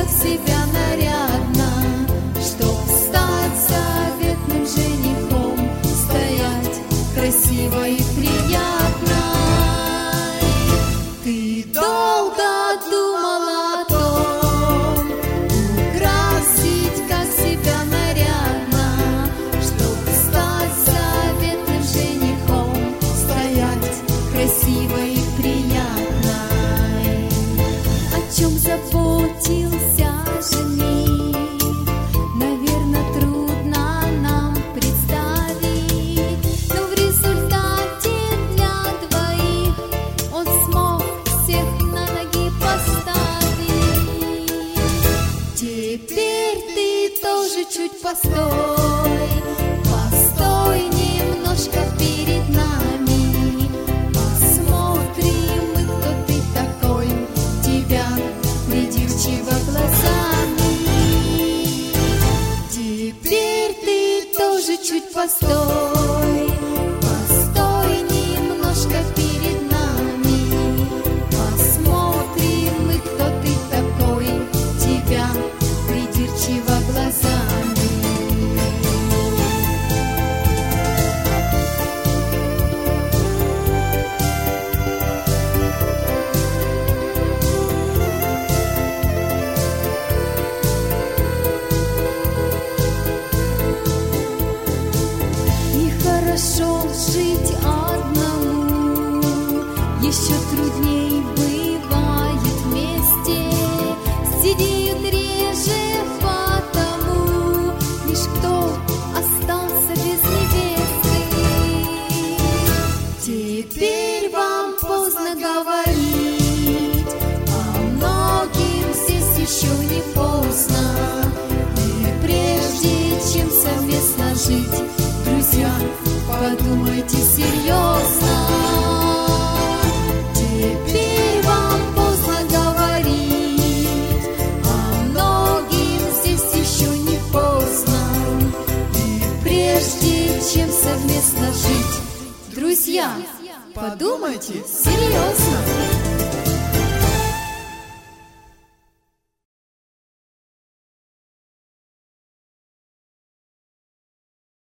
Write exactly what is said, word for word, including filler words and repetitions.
как себя нарядно, чтоб стать заветным женихом, стоять красиво и приятно. Ты долго думала о том, украсить как себя нарядно, чтоб стать заветным женихом, стоять красиво и приятно. О чем заботился жених, наверное, трудно нам представить, но в результате для двоих он смог всех на ноги поставить. Теперь ты тоже чуть постой, постой немножко перед нами, посмотрим мы, кто ты такой, тебя придирчиво глазами. Теперь ты тоже чуть постой, постой немножко перед нами, посмотрим мы, кто ты такой, тебя придирчиво глазами. Нехорошо жить одному, еще трудней бывает вместе. Сидит реже потому, лишь кто остался без невесты. Теперь вам поздно говорить, а многим здесь еще не поздно. И прежде чем совместно жить, друзья, подумайте серьезно. Теперь вам поздно говорить, а многим здесь еще не поздно. И прежде чем совместно жить, друзья, подумайте серьезно.